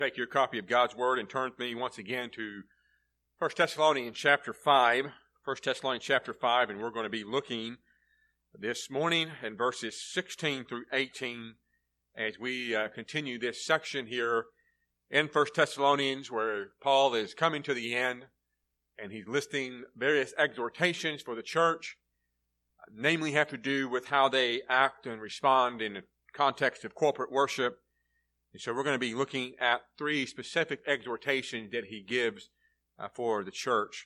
Take your copy of God's Word and turn with me once again to 1 Thessalonians chapter 5. 1 Thessalonians chapter 5, and we're going to be looking this morning in verses 16 through 18 as we continue this section here in 1 Thessalonians where Paul is coming to the end and he's listing various exhortations for the church, namely have to do with how they act and respond in the context of corporate worship. And so we're going to be looking at three specific exhortations that he gives for the church.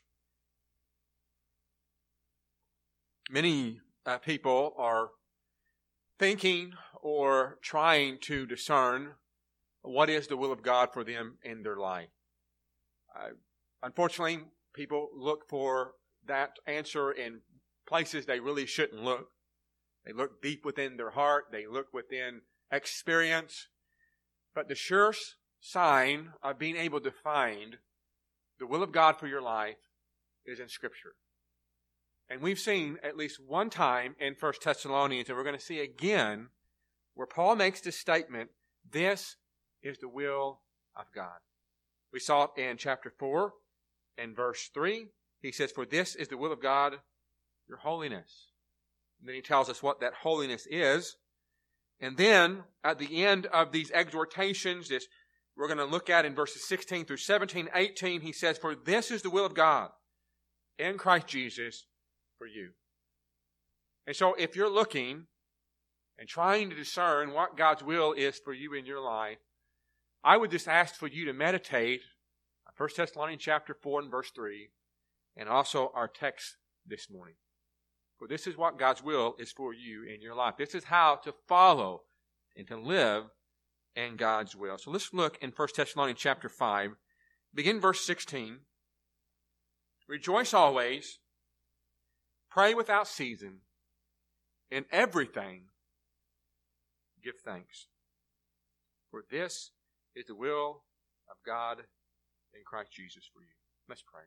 Many people are thinking or trying to discern what is the will of God for them in their life. Unfortunately, people look for that answer in places they really shouldn't look. They look deep within their heart. They look within experience. But the sure sign of being able to find the will of God for your life is in Scripture. And we've seen at least one time in 1 Thessalonians, and we're going to see again, where Paul makes this statement, this is the will of God. We saw it in chapter 4 and verse 3. He says, for this is the will of God, your holiness. And then he tells us what that holiness is. And then, at the end of these exhortations, we're going to look at in verses 16 through 17, 18, he says, for this is the will of God in Christ Jesus for you. And so if you're looking and trying to discern what God's will is for you in your life, I would just ask for you to meditate on 1 Thessalonians chapter 4 and verse 3, and also our text this morning. For this is what God's will is for you in your life. This is how to follow and to live in God's will. So let's look in 1 Thessalonians chapter 5. Begin verse 16. Rejoice always. Pray without ceasing. In everything, give thanks. For this is the will of God in Christ Jesus for you. Let's pray.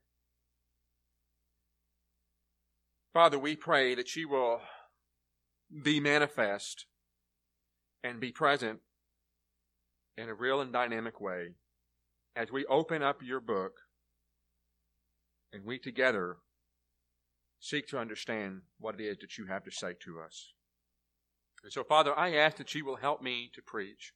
Father, we pray that you will be manifest and be present in a real and dynamic way as we open up your book and we together seek to understand what it is that you have to say to us. And so, Father, I ask that you will help me to preach.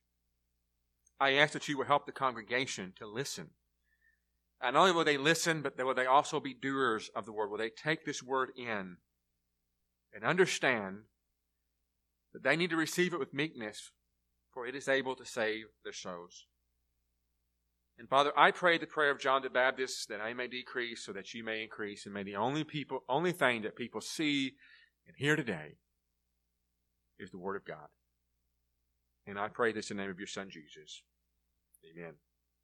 I ask that you will help the congregation to listen. And not only will they listen, but will they also be doers of the word? Will they take this word in and understand that they need to receive it with meekness, for it is able to save their souls? And Father, I pray the prayer of John the Baptist, that I may decrease so that you may increase, and may the only thing that people see and hear today is the word of God. And I pray this in the name of your Son, Jesus. Amen.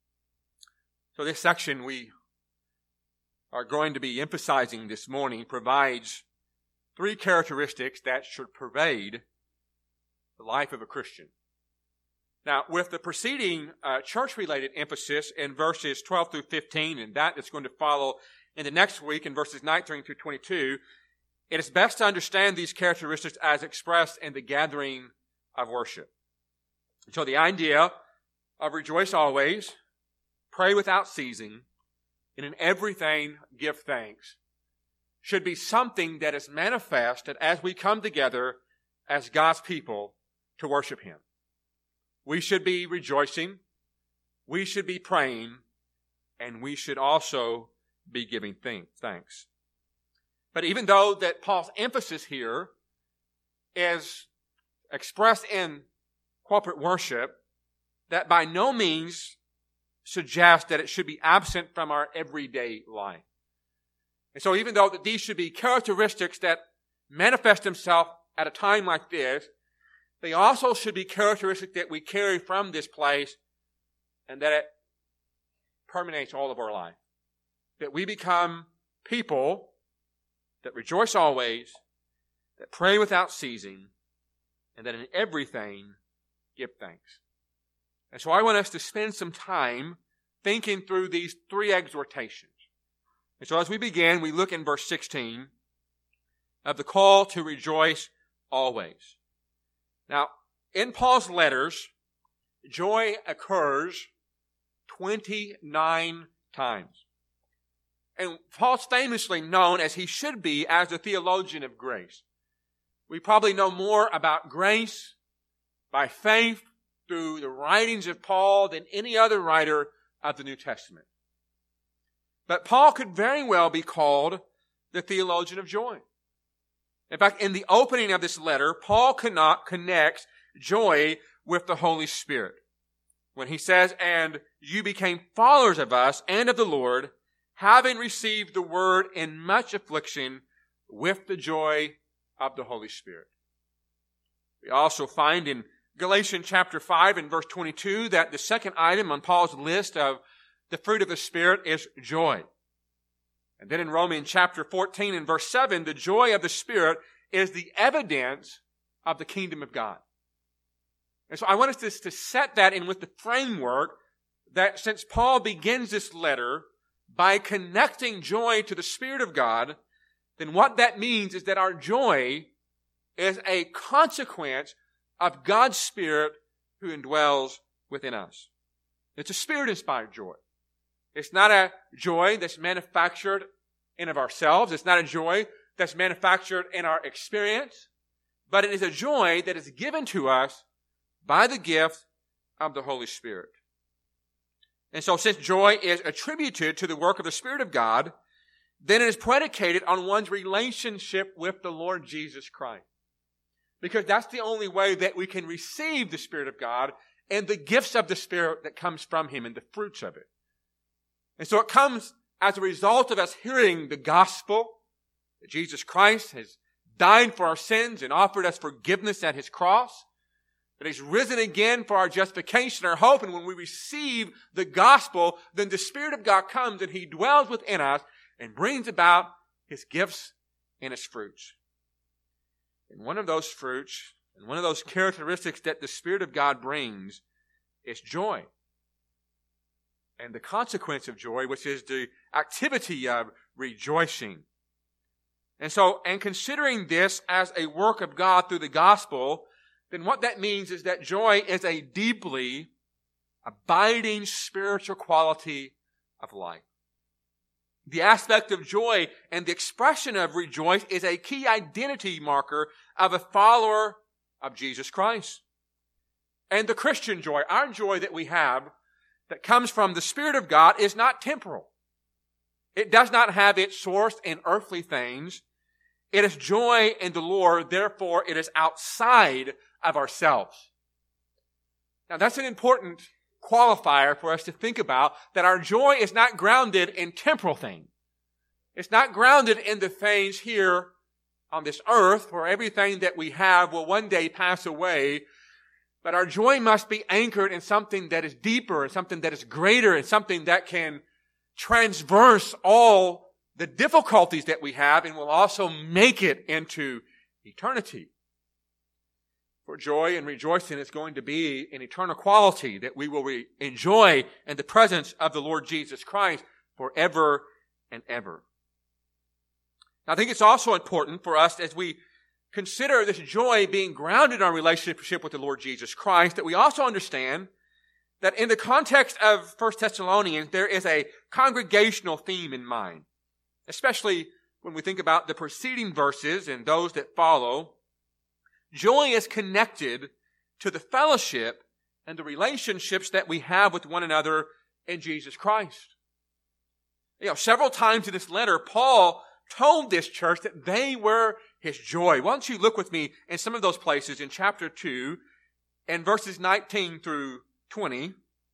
So this section we are going to be emphasizing this morning provides three characteristics that should pervade the life of a Christian. Now, with the preceding church-related emphasis in verses 12 through 15, and that is going to follow in the next week in verses 19 through 22, it is best to understand these characteristics as expressed in the gathering of worship. So the idea of rejoice always, pray without ceasing, and in everything give thanks, should be something that is manifested as we come together as God's people to worship Him. We should be rejoicing, we should be praying, and we should also be giving thanks. But even though that Paul's emphasis here is expressed in corporate worship, that by no means suggests that it should be absent from our everyday life. And so even though that these should be characteristics that manifest themselves at a time like this, they also should be characteristics that we carry from this place and that it permeates all of our life. That we become people that rejoice always, that pray without ceasing, and that in everything give thanks. And so I want us to spend some time thinking through these three exhortations. And so as we begin, we look in verse 16 of the call to rejoice always. Now, in Paul's letters, joy occurs 29 times. And Paul's famously known, as he should be, as the theologian of grace. We probably know more about grace by faith through the writings of Paul than any other writer of the New Testament. But Paul could very well be called the theologian of joy. In fact, in the opening of this letter, Paul connects joy with the Holy Spirit. When he says, "And you became followers of us and of the Lord, having received the word in much affliction with the joy of the Holy Spirit." We also find in Galatians chapter 5 and verse 22 that the second item on Paul's list of the fruit of the Spirit is joy. And then in Romans chapter 14 and verse 7, the joy of the Spirit is the evidence of the kingdom of God. And so I want us to set that in with the framework that since Paul begins this letter by connecting joy to the Spirit of God, then what that means is that our joy is a consequence of God's Spirit who indwells within us. It's a Spirit-inspired joy. It's not a joy that's manufactured in of ourselves. It's not a joy that's manufactured in our experience. But it is a joy that is given to us by the gift of the Holy Spirit. And so since joy is attributed to the work of the Spirit of God, then it is predicated on one's relationship with the Lord Jesus Christ. Because that's the only way that we can receive the Spirit of God and the gifts of the Spirit that comes from Him and the fruits of it. And so it comes as a result of us hearing the gospel that Jesus Christ has died for our sins and offered us forgiveness at His cross, that He's risen again for our justification, our hope, and when we receive the gospel, then the Spirit of God comes and He dwells within us and brings about His gifts and His fruits. And one of those fruits and one of those characteristics that the Spirit of God brings is joy. And the consequence of joy, which is the activity of rejoicing. And so, and considering this as a work of God through the gospel, then what that means is that joy is a deeply abiding spiritual quality of life. The aspect of joy and the expression of rejoice is a key identity marker of a follower of Jesus Christ. And the Christian joy, our joy that we have, that comes from the Spirit of God, is not temporal. It does not have its source in earthly things. It is joy in the Lord, therefore it is outside of ourselves. Now that's an important qualifier for us to think about, that our joy is not grounded in temporal things. It's not grounded in the things here on this earth where everything that we have will one day pass away. But our joy must be anchored in something that is deeper, and something that is greater, and something that can transverse all the difficulties that we have and will also make it into eternity. For joy and rejoicing is going to be an eternal quality that we will enjoy in the presence of the Lord Jesus Christ forever and ever. Now, I think it's also important for us as we consider this joy being grounded in our relationship with the Lord Jesus Christ, that we also understand that in the context of 1 Thessalonians, there is a congregational theme in mind, especially when we think about the preceding verses and those that follow. Joy is connected to the fellowship and the relationships that we have with one another in Jesus Christ. Several times in this letter, Paul told this church that they were his joy. Why don't you look with me in some of those places in chapter 2 and verses 19 through 20.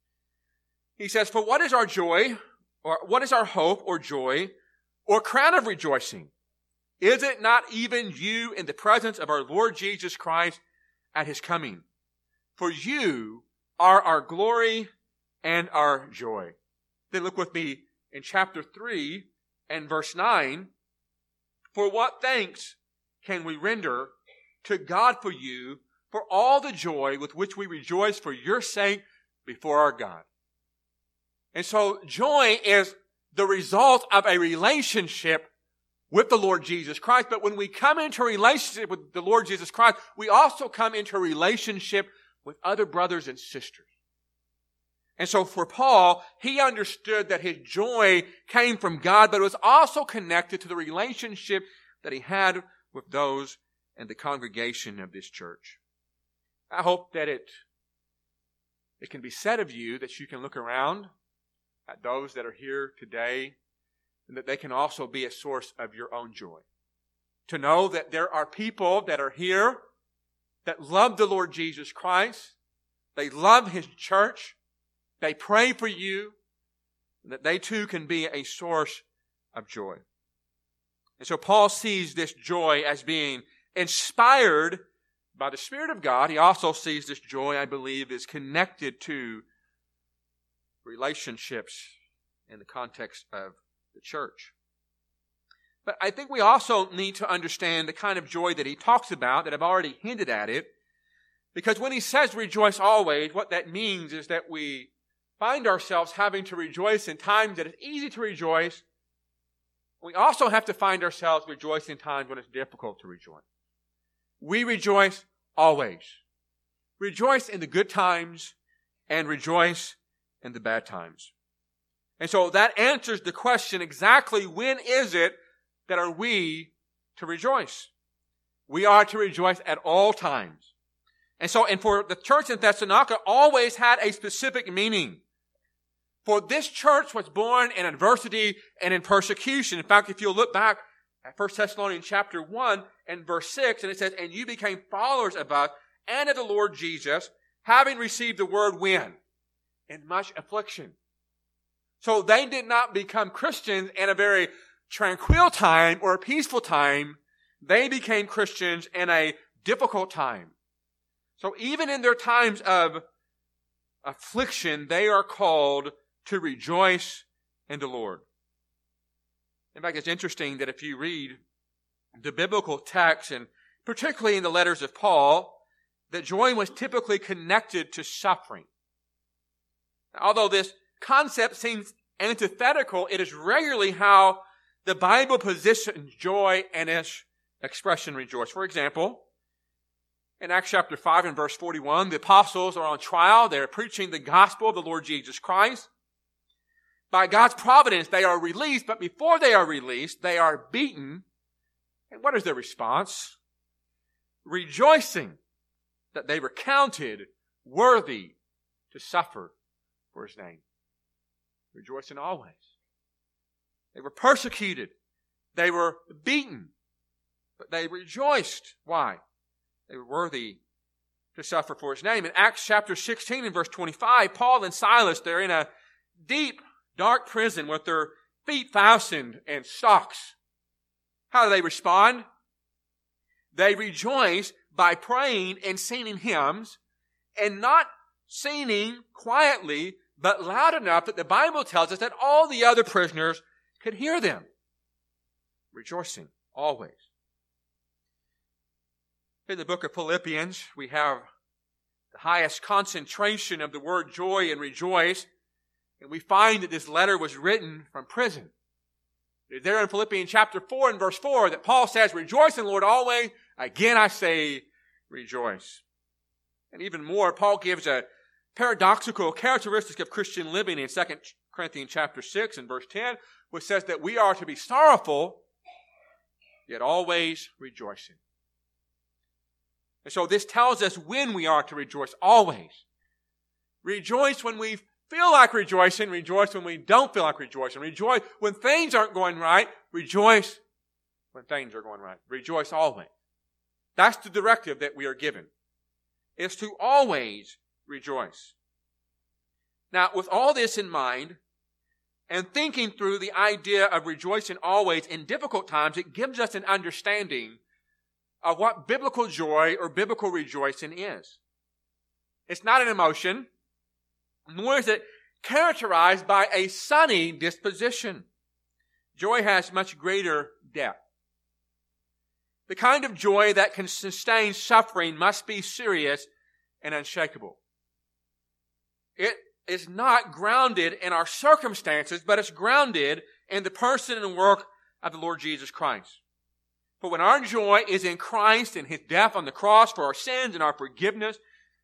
He says, "For what is our joy, or what is our hope or joy, or crown of rejoicing? Is it not even you in the presence of our Lord Jesus Christ at His coming? For you are our glory and our joy." Then look with me in chapter 3 and verse 9. "For what thanks can we render to God for you, for all the joy with which we rejoice for your sake before our God?" And so joy is the result of a relationship with the Lord Jesus Christ. But when we come into a relationship with the Lord Jesus Christ, we also come into a relationship with other brothers and sisters. And so for Paul, he understood that his joy came from God, but it was also connected to the relationship that he had with those in the congregation of this church. I hope that it can be said of you that you can look around at those that are here today and that they can also be a source of your own joy. To know that there are people that are here that love the Lord Jesus Christ. They love His church. They pray for you. And that they too can be a source of joy. And so Paul sees this joy as being inspired by the Spirit of God. He also sees this joy, I believe, is connected to relationships in the context of the church. But I think we also need to understand the kind of joy that he talks about, that I've already hinted at it. Because when he says rejoice always, what that means is that we find ourselves having to rejoice in times that it's easy to rejoice. We also have to find ourselves rejoicing in times when it's difficult to rejoice. We rejoice always. Rejoice in the good times and rejoice in the bad times. And so that answers the question exactly when is it that are we to rejoice? We are to rejoice at all times. And for the church in Thessalonica always had a specific meaning. For this church was born in adversity and in persecution. In fact, if you'll look back at 1 Thessalonians chapter 1 and verse 6, and it says, and you became followers of us and of the Lord Jesus, having received the word when? In much affliction. So they did not become Christians in a very tranquil time or a peaceful time. They became Christians in a difficult time. So even in their times of affliction, they are called to rejoice in the Lord. In fact, it's interesting that if you read the biblical text, and particularly in the letters of Paul, that joy was typically connected to suffering. Although this concept seems antithetical, it is regularly how the Bible positions joy and its expression rejoice. For example, in Acts chapter 5 and verse 41, the apostles are on trial. They're preaching the gospel of the Lord Jesus Christ. By God's providence, they are released, but before they are released, they are beaten. And what is their response? Rejoicing that they were counted worthy to suffer for His name. Rejoicing always. They were persecuted. They were beaten. But they rejoiced. Why? They were worthy to suffer for His name. In Acts chapter 16 and verse 25, Paul and Silas, they're in a deep, dark prison with their feet fastened in stocks. How do they respond? They rejoice by praying and singing hymns, and not singing quietly, but loud enough that the Bible tells us that all the other prisoners could hear them. Rejoicing always. In the book of Philippians, we have the highest concentration of the word joy and rejoice, and we find that this letter was written from prison. It's there in Philippians chapter 4 and verse 4 that Paul says, rejoice in the Lord always. Again I say, rejoice. And even more, Paul gives a paradoxical characteristic of Christian living in 2 Corinthians chapter 6 and verse 10, which says that we are to be sorrowful, yet always rejoicing. And so this tells us when we are to rejoice, always. Rejoice when we feel like rejoicing. Rejoice when we don't feel like rejoicing. Rejoice when things aren't going right. Rejoice when things are going right. Rejoice always. That's the directive that we are given. It's to always rejoice. Now, with all this in mind, and thinking through the idea of rejoicing always in difficult times, it gives us an understanding of what biblical joy or biblical rejoicing is. It's not an emotion, nor is it characterized by a sunny disposition. Joy has much greater depth. The kind of joy that can sustain suffering must be serious and unshakable. It is not grounded in our circumstances, but it's grounded in the person and work of the Lord Jesus Christ. For when our joy is in Christ and His death on the cross for our sins and our forgiveness,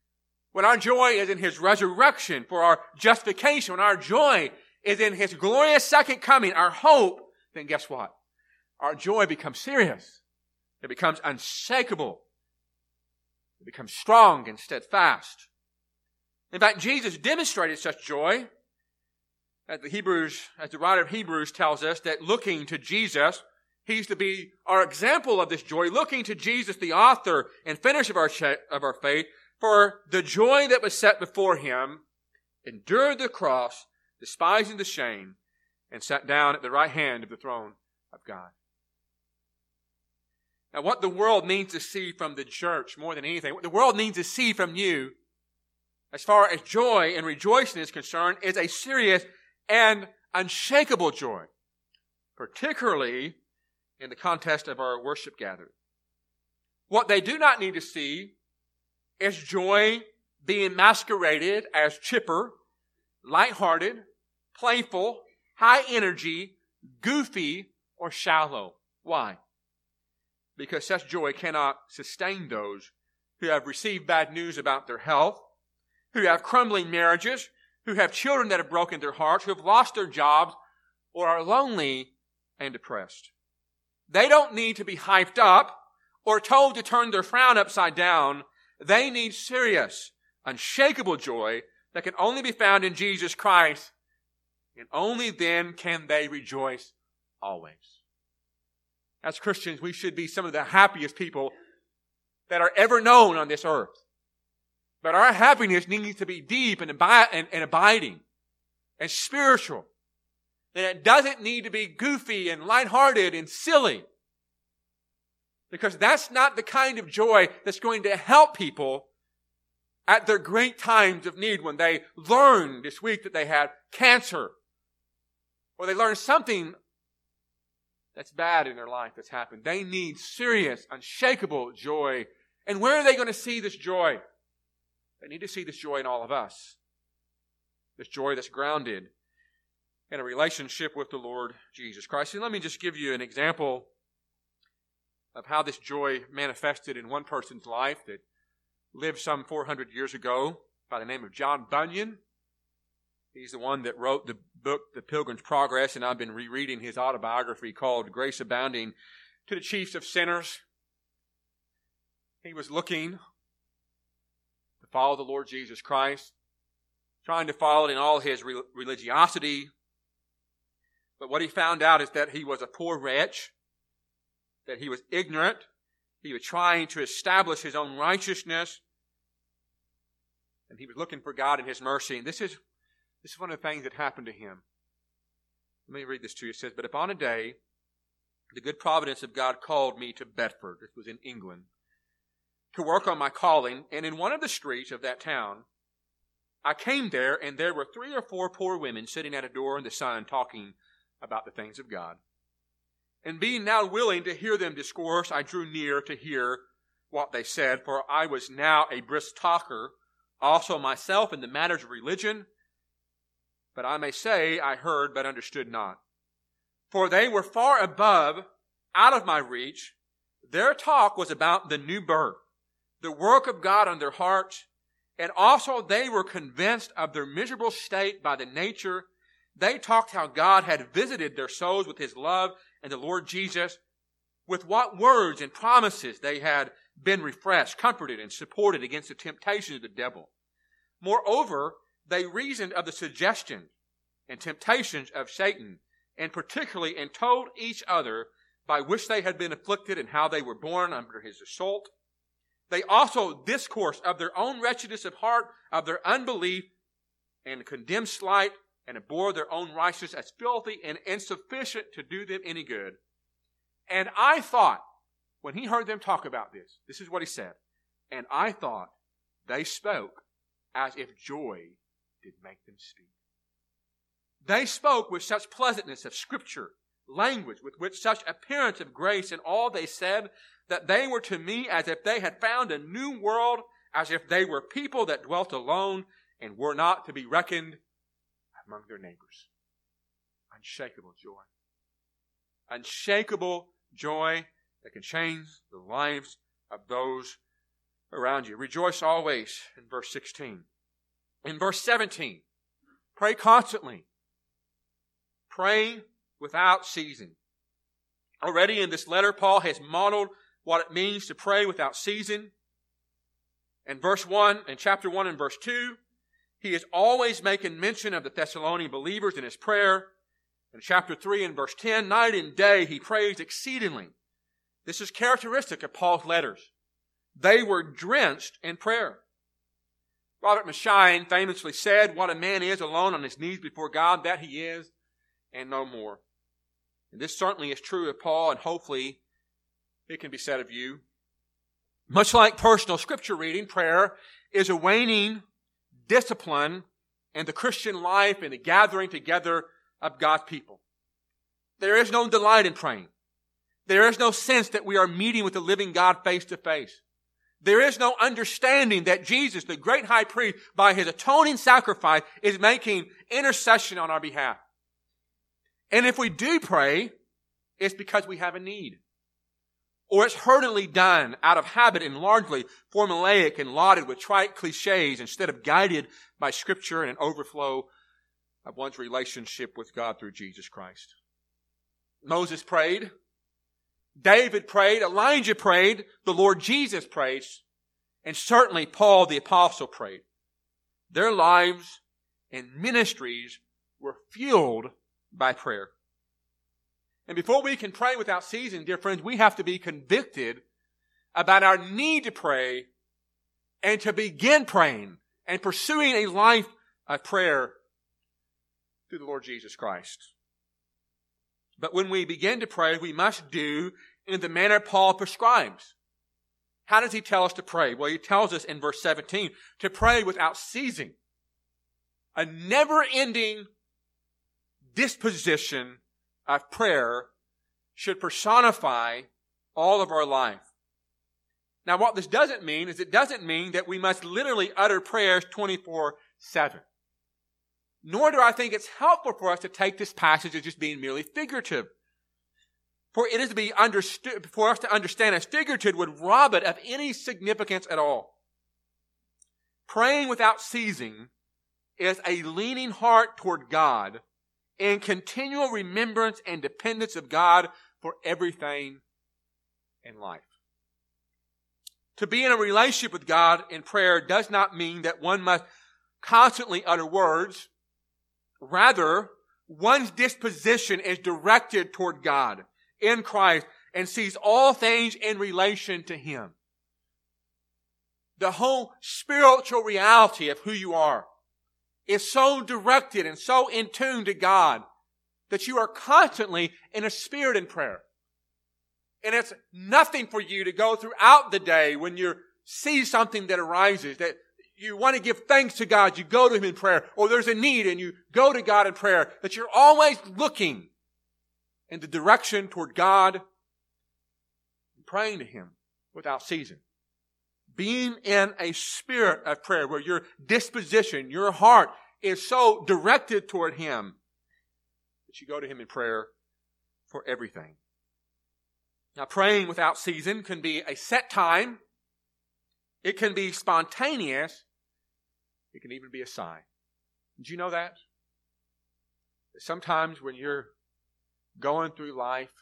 when our joy is in His resurrection for our justification, when our joy is in His glorious second coming, our hope, then guess what? Our joy becomes serious. It becomes unshakable. It becomes strong and steadfast. In fact, Jesus demonstrated such joy as the writer of Hebrews tells us, that looking to Jesus, He's to be our example of this joy, looking to Jesus, the author and finisher of our faith, for the joy that was set before Him, endured the cross, despising the shame, and sat down at the right hand of the throne of God. Now, what the world needs to see from the church more than anything, what the world needs to see from you, as far as joy and rejoicing is concerned, is a serious and unshakable joy, particularly in the context of our worship gathering. What they do not need to see is joy being masqueraded as chipper, lighthearted, playful, high energy, goofy, or shallow. Why? Because such joy cannot sustain those who have received bad news about their health, who have crumbling marriages, who have children that have broken their hearts, who have lost their jobs, or are lonely and depressed. They don't need to be hyped up or told to turn their frown upside down. They need serious, unshakable joy that can only be found in Jesus Christ, and only then can they rejoice always. As Christians, we should be some of the happiest people that are ever known on this earth. But our happiness needs to be deep and abiding and spiritual. And it doesn't need to be goofy and lighthearted and silly. Because that's not the kind of joy that's going to help people at their great times of need, when they learn this week that they had cancer, or they learn something that's bad in their life that's happened. They need serious, unshakable joy. And where are they going to see this joy? They need to see this joy in all of us. This joy that's grounded in a relationship with the Lord Jesus Christ. And let me just give you an example of how this joy manifested in one person's life that lived some 400 years ago, by the name of John Bunyan. He's the one that wrote the book, The Pilgrim's Progress, and I've been rereading his autobiography called Grace Abounding to the Chiefs of Sinners. He was looking to follow the Lord Jesus Christ, trying to follow it in all his religiosity. But what he found out is that he was a poor wretch, that he was ignorant, he was trying to establish his own righteousness, and he was looking for God in His mercy. And this is one of the things that happened to him. Let me read this to you. It says, "But upon a day, the good providence of God called me to Bedford," this was in England, "to work on my calling, and in one of the streets of that town, I came there, and there were 3 or 4 poor women sitting at a door in the sun talking about the things of God. And being now willing to hear them discourse, I drew near to hear what they said, for I was now a brisk talker, also myself in the matters of religion. But I may say I heard but understood not. For they were far above, out of my reach. Their talk was about the new birth, the work of God on their hearts, and also they were convinced of their miserable state by the nature. They talked how God had visited their souls with His love and the Lord Jesus, with what words and promises they had been refreshed, comforted, and supported against the temptations of the devil. Moreover, they reasoned of the suggestions and temptations of Satan, and particularly and told each other by which they had been afflicted and how they were born under his assault. They also discoursed of their own wretchedness of heart, of their unbelief, and condemned slight, and abhorred their own righteousness as filthy and insufficient to do them any good. And I thought," when he heard them talk about this is what he said, "and I thought they spoke as if joy did make them speak." They spoke with such pleasantness of Scripture, language, with which such appearance of grace in all they said, that they were to me as if they had found a new world, as if they were people that dwelt alone and were not to be reckoned among their neighbors. Unshakable joy. Unshakable joy that can change the lives of those around you. Rejoice always in verse 16. In verse 17, pray constantly. Pray without ceasing. Already in this letter, Paul has modeled what it means to pray without ceasing. In verse 1, in chapter 1 and verse 2, he is always making mention of the Thessalonian believers in his prayer. In chapter 3 and verse 10, night and day he prays exceedingly. This is characteristic of Paul's letters. They were drenched in prayer. Robert Messiaen famously said, "What a man is alone on his knees before God, that he is, and no more." And this certainly is true of Paul, and hopefully it can be said of you. Much like personal scripture reading, prayer is a waning discipline in the Christian life and the gathering together of God's people. There is no delight in praying. There is no sense that we are meeting with the living God face to face. There is no understanding that Jesus, the great high priest, by his atoning sacrifice, is making intercession on our behalf. And if we do pray, it's because we have a need. Or it's hurriedly done out of habit and largely formulaic and lauded with trite cliches instead of guided by Scripture and an overflow of one's relationship with God through Jesus Christ. Moses prayed. David prayed, Elijah prayed, the Lord Jesus prayed, and certainly Paul the Apostle prayed. Their lives and ministries were fueled by prayer. And before we can pray without ceasing, dear friends, we have to be convicted about our need to pray and to begin praying and pursuing a life of prayer through the Lord Jesus Christ. But when we begin to pray, we must do in the manner Paul prescribes. How does he tell us to pray? Well, he tells us in verse 17 to pray without ceasing. A never-ending disposition of prayer should personify all of our life. Now, what this doesn't mean is it doesn't mean that we must literally utter prayers 24/7. Nor do I think it's helpful for us to take this passage as just being merely figurative. For it is to be understood, for us to understand as figurative would rob it of any significance at all. Praying without ceasing is a leaning heart toward God and continual remembrance and dependence of God for everything in life. To be in a relationship with God in prayer does not mean that one must constantly utter words. Rather, one's disposition is directed toward God in Christ and sees all things in relation to Him. The whole spiritual reality of who you are is so directed and so in tune to God that you are constantly in a spirit in prayer. And it's nothing for you to go throughout the day when you see something that arises, that you want to give thanks to God, you go to Him in prayer, or there's a need and you go to God in prayer, that you're always looking in the direction toward God and praying to Him without ceasing. Being in a spirit of prayer where your disposition, your heart is so directed toward Him that you go to Him in prayer for everything. Now, praying without ceasing can be a set time. It can be spontaneous. It can even be a sign. Did you know that? Sometimes when you're going through life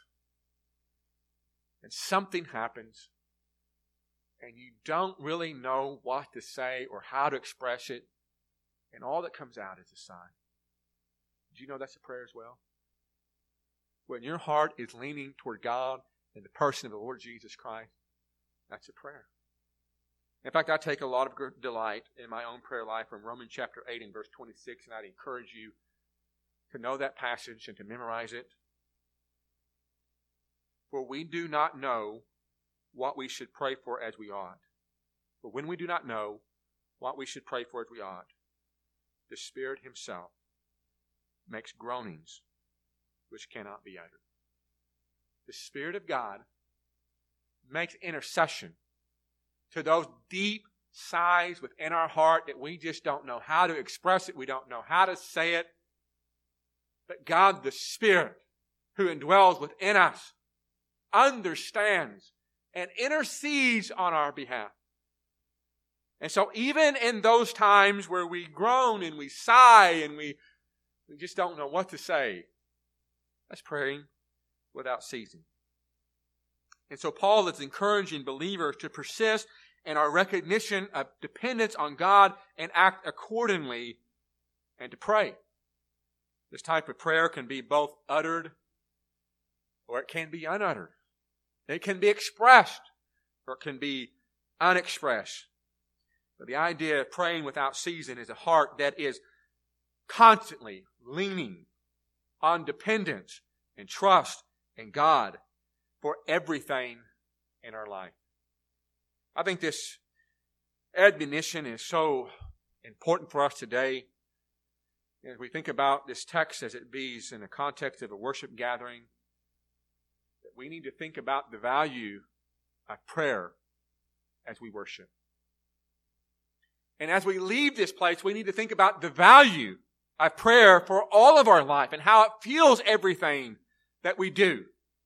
and something happens and you don't really know what to say or how to express it, and all that comes out is a sign. Did you know that's a prayer as well? When your heart is leaning toward God and the person of the Lord Jesus Christ, that's a prayer. In fact, I take a lot of delight in my own prayer life from Romans chapter 8 and verse 26, and I'd encourage you to know that passage and to memorize it. For we do not know what we should pray for as we ought. But when we do not know what we should pray for as we ought, the Spirit Himself makes groanings which cannot be uttered. The Spirit of God makes intercession to those deep sighs within our heart that we just don't know how to express it. We don't know how to say it. But God, the Spirit, who indwells within us, understands and intercedes on our behalf. And so even in those times where we groan and we sigh and we just don't know what to say, that's praying without ceasing. And so Paul is encouraging believers to persist in our recognition of dependence on God and act accordingly and to pray. This type of prayer can be both uttered or it can be unuttered. It can be expressed or it can be unexpressed. But the idea of praying without ceasing is a heart that is constantly leaning on dependence and trust in God for everything in our life. I think this admonition is so important for us today. As we think about this text as it be in the context of a worship gathering, that we need to think about the value of prayer as we worship. And as we leave this place, we need to think about the value of prayer for all of our life and how it fuels everything that we do.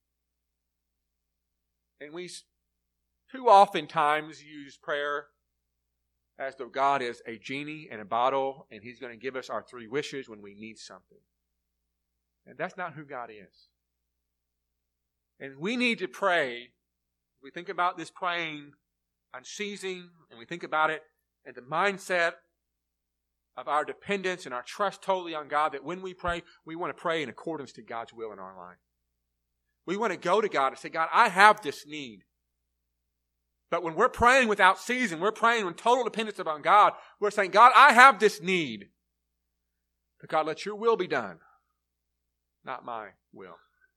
And we too oftentimes use prayer as though God is a genie in a bottle and He's going to give us our 3 wishes when we need something. And that's not who God is. And we need to pray. We think about this praying unceasing, and we think about it in the mindset of our dependence and our trust totally on God, that when we pray, we want to pray in accordance to God's will in our life. We want to go to God and say, God, I have this need. But when we're praying without ceasing, we're praying in total dependence upon God, we're saying, God, I have this need. But God, let your will be done, not my will.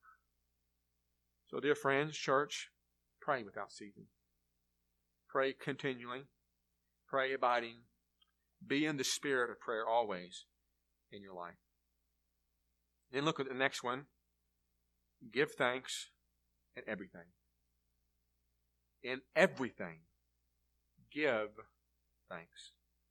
So, dear friends, church, pray without ceasing. Pray continually. Pray abiding. Be in the spirit of prayer always in your life. Then look at the next one. Give thanks in everything. In everything, give thanks.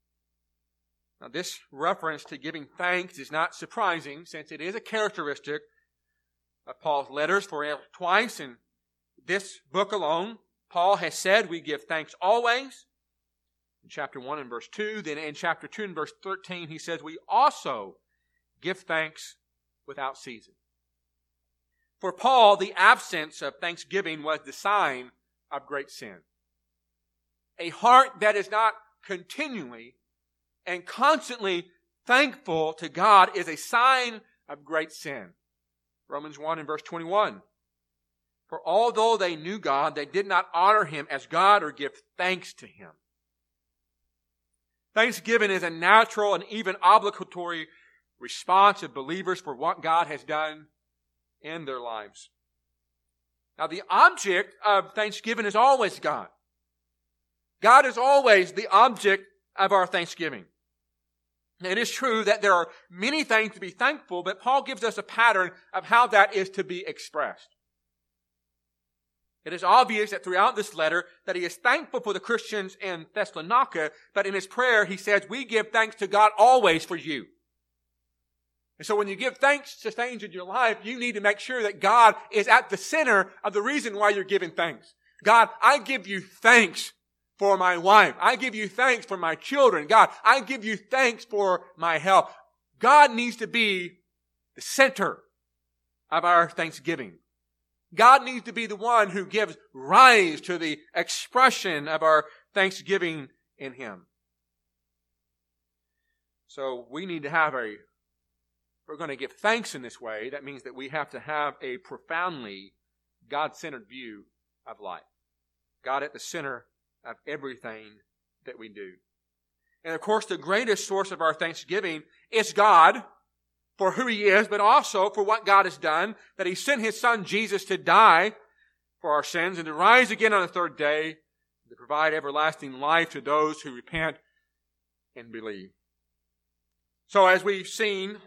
Now, this reference to giving thanks is not surprising, since it is a characteristic of Paul's letters. For twice in this book alone, Paul has said we give thanks always. In chapter 1 and verse 2, then in chapter 2 and verse 13, he says we also give thanks without ceasing. For Paul, the absence of thanksgiving was the sign of great sin. A heart that is not continually and constantly thankful to God is a sign of great sin. Romans 1 and verse 21. For although they knew God, they did not honor Him as God or give thanks to Him. Thanksgiving is a natural and even obligatory response of believers for what God has done in their lives. Now, the object of thanksgiving is always God. God is always the object of our thanksgiving. It is true that there are many things to be thankful, but Paul gives us a pattern of how that is to be expressed. It is obvious that throughout this letter that he is thankful for the Christians in Thessalonica, but in his prayer he says, we give thanks to God always for you. And so when you give thanks to things in your life, you need to make sure that God is at the center of the reason why you're giving thanks. God, I give you thanks for my wife. I give you thanks for my children. God, I give you thanks for my health. God needs to be the center of our thanksgiving. God needs to be the one who gives rise to the expression of our thanksgiving in Him. So we need to have if we're going to give thanks in this way, that means that we have to have a profoundly God-centered view of life. God at the center of everything that we do. And of course, the greatest source of our thanksgiving is God for who He is, but also for what God has done, that He sent His Son Jesus to die for our sins and to rise again on the third day to provide everlasting life to those who repent and believe. So as we've seen,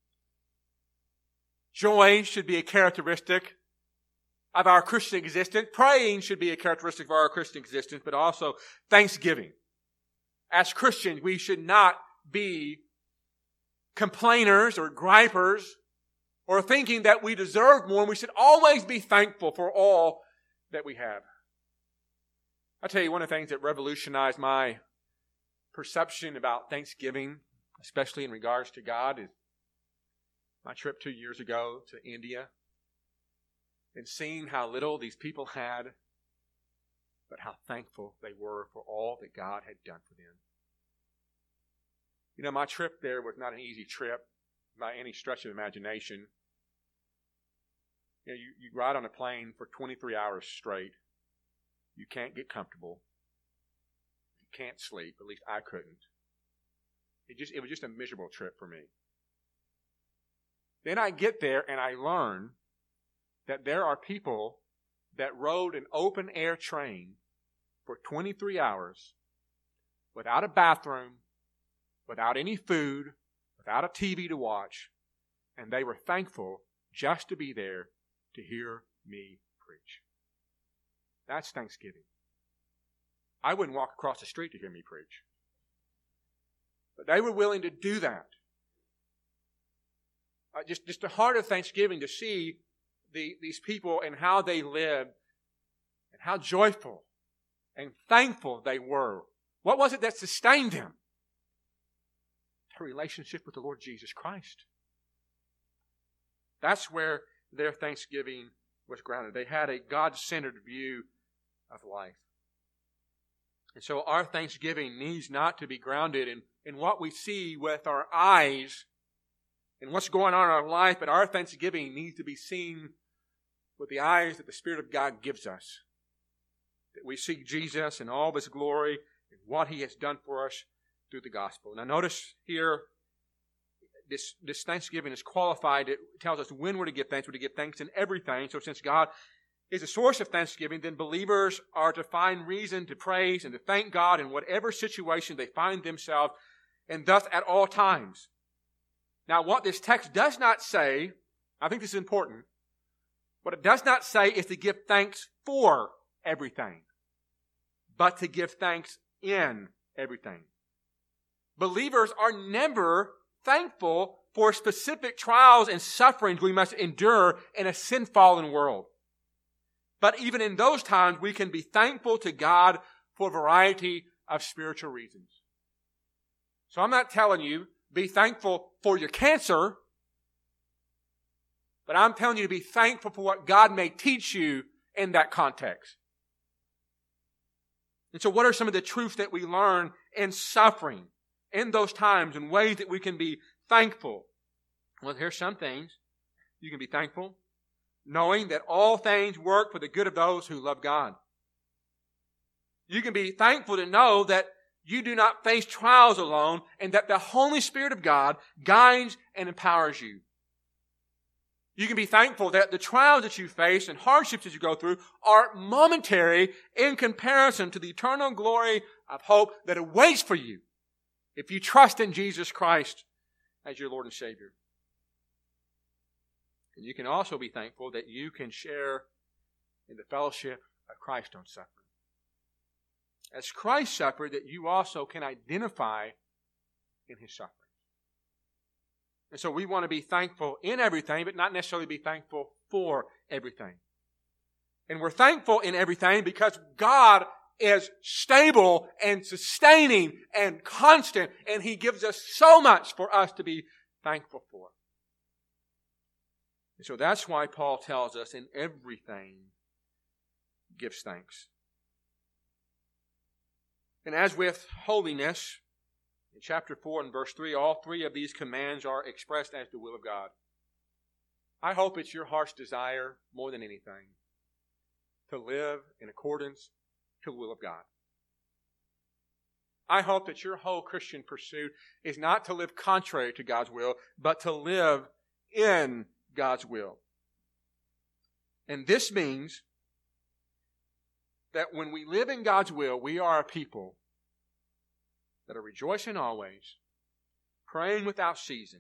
joy should be a characteristic of our Christian existence. Praying should be a characteristic of our Christian existence, but also thanksgiving. As Christians, we should not be complainers or gripers or thinking that we deserve more. We should always be thankful for all that we have. I tell you, one of the things that revolutionized my perception about Thanksgiving, especially in regards to God, is my trip 2 years ago to India and seeing how little these people had, but how thankful they were for all that God had done for them. You know, my trip there was not an easy trip by any stretch of imagination. You know, you ride on a plane for 23 hours straight. You can't get comfortable. You can't sleep. At least I couldn't. It was just a miserable trip for me. Then I get there and I learn that there are people that rode an open air train for 23 hours without a bathroom, without any food, without a TV to watch, and they were thankful just to be there to hear me preach. That's Thanksgiving. I wouldn't walk across the street to hear me preach. But they were willing to do that. Just the heart of Thanksgiving to see these people and how they lived and how joyful and thankful they were. What was it that sustained them? Their relationship with the Lord Jesus Christ. That's where their Thanksgiving was grounded. They had a God-centered view of life. And so our Thanksgiving needs not to be grounded in what we see with our eyes and what's going on in our life, but our Thanksgiving needs to be seen with the eyes that the Spirit of God gives us. That we see Jesus in all of His glory and what He has done for us through the gospel. Now notice here, this Thanksgiving is qualified. It tells us when we're to give thanks. We're to give thanks in everything. So since God is the source of thanksgiving, then believers are to find reason to praise and to thank God in whatever situation they find themselves, and thus at all times. Now, what this text does not say, I think this is important, what it does not say is to give thanks for everything, but to give thanks in everything. Believers are never thankful for specific trials and sufferings we must endure in a sin-fallen world. But even in those times, we can be thankful to God for a variety of spiritual reasons. So I'm not telling you, be thankful for your cancer, but I'm telling you to be thankful for what God may teach you in that context. And so what are some of the truths that we learn in suffering, in those times, and ways that we can be thankful? Well, here's some things. You can be thankful, knowing that all things work for the good of those who love God. You can be thankful to know that you do not face trials alone, and that the Holy Spirit of God guides and empowers you. You can be thankful that the trials that you face and hardships that you go through are momentary in comparison to the eternal glory of hope that awaits for you if you trust in Jesus Christ as your Lord and Savior. And you can also be thankful that you can share in the fellowship of Christ's own suffering. As Christ suffered, that you also can identify in His suffering. And so we want to be thankful in everything, but not necessarily be thankful for everything. And we're thankful in everything because God is stable and sustaining and constant, and He gives us so much for us to be thankful for. And so that's why Paul tells us in everything, gives thanks. And as with holiness, in chapter 4 and verse 3, all three of these commands are expressed as the will of God. I hope it's your heart's desire, more than anything, to live in accordance to the will of God. I hope that your whole Christian pursuit is not to live contrary to God's will, but to live in God's will. And this means that when we live in God's will, we are a people that are rejoicing always, praying without ceasing,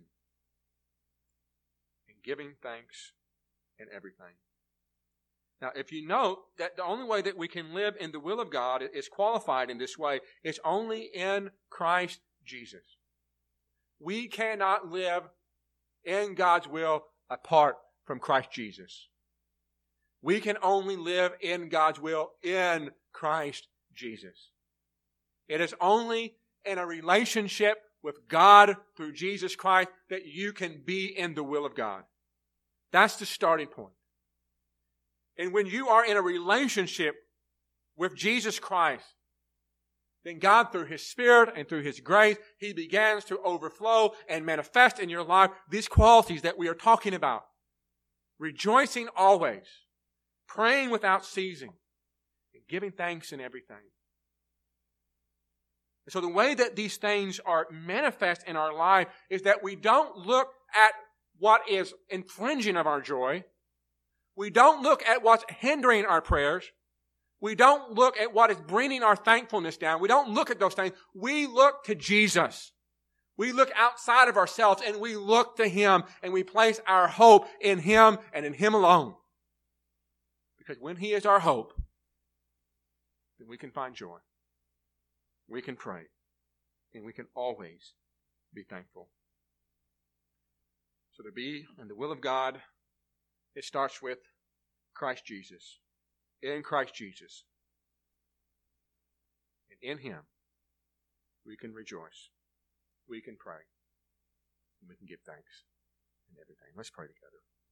and giving thanks in everything. Now, if you note that the only way that we can live in the will of God is qualified in this way, it's only in Christ Jesus. We cannot live in God's will apart from Christ Jesus. We can only live in God's will in Christ Jesus. It is only in a relationship with God through Jesus Christ that you can be in the will of God. That's the starting point. And when you are in a relationship with Jesus Christ, then God, through His Spirit and through His grace, He begins to overflow and manifest in your life these qualities that we are talking about. Rejoicing always, praying without ceasing, and giving thanks in everything. And so the way that these things are manifest in our life is that we don't look at what is infringing of our joy. We don't look at what's hindering our prayers. We don't look at what is bringing our thankfulness down. We don't look at those things. We look to Jesus. We look outside of ourselves and we look to Him and we place our hope in Him and in Him alone. Because when He is our hope, then we can find joy. We can pray. And we can always be thankful. So to be in the will of God, it starts with Christ Jesus. In Christ Jesus. And in Him, we can rejoice. We can pray. And we can give thanks in everything. Let's pray together.